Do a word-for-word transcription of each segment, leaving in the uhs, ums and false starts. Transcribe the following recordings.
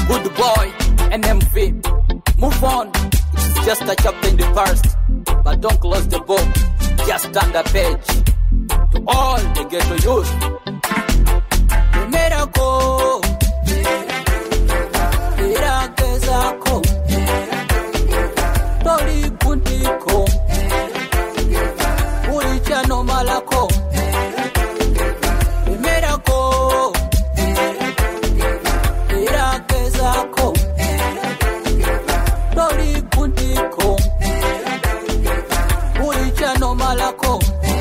Good boy, N M V. Move on. It's just a chapter in the past. But don't close the book. Just turn the page. To all the ghetto youth. The miracle. Irakezako. Tori kuntiko. Urichano malako. The miracle. Irakezako. Tori kuntiko. Urichano malako.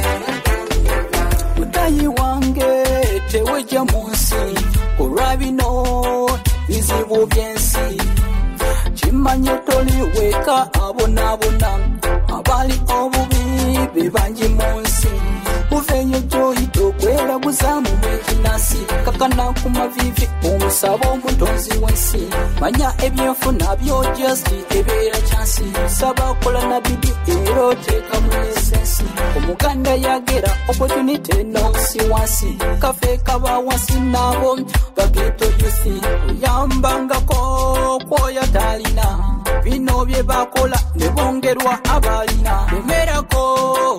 Utayi wange teweja munsi. Urabino izibu byensi. Chimanye toli weka abona abona. Abali obubi bebanji munsi. Uvenye joyi tokwera buzamu mejinasi. Kakana kumavivi umusabo mutonzi wensi. Manya ebyenfuna byo just ebera chansi. Saba kola na bibi ero teka munesensi. Omuganda yagera opportunity no si wansi. Kafe kaba wansi nabo bageto yusi. Yambanga ko kwoya talina. Bino bye bakola ne bongerwa abalina. Emera ko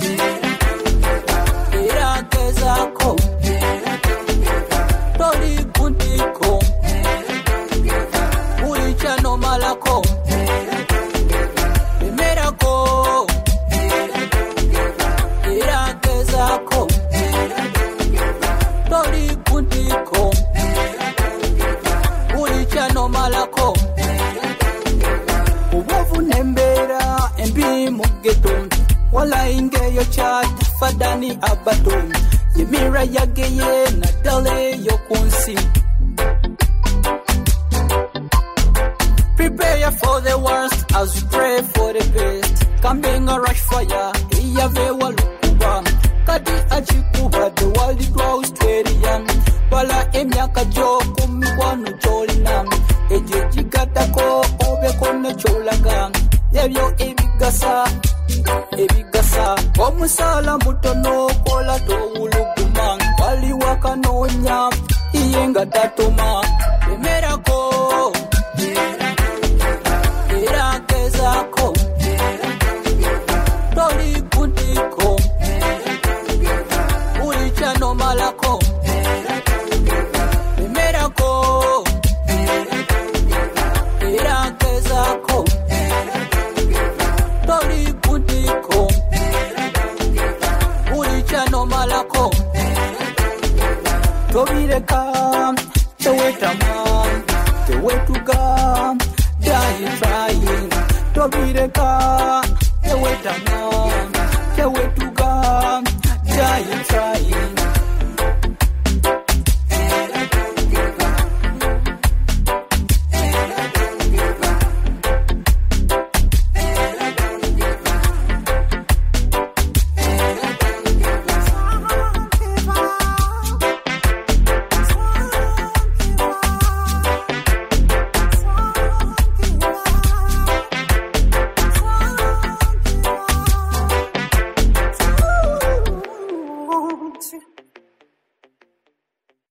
Irakezako. Tori kuntiko. Urichano malako. Emera ko Irakezako. Tori kuntiko. Urichano malako. Ubovu nembera embi mugeto. Wala inge yo chat fadani abato. Yemira yageye na dale yo kunsi. Prepare for the worst as you pray for the best. Coming a rush fire, iyave walukuba. Kadi achikuba, the world it grows twerian. Wala emyaka jo kumiwanu cholina. Eje jigatako obe kone cholaga. Yevyo ebigasa. Ebigasa omusala mutono kola towuluguma wali wakanonya iyenga tatoma emerako Irakezako. Tori kuntiko. Urichano malako. Emerako. Irakezako. Tori kuntiko. Urichano malako. Tobireka, tewetama, tewetuga, die trying. Tobireka, tewetama.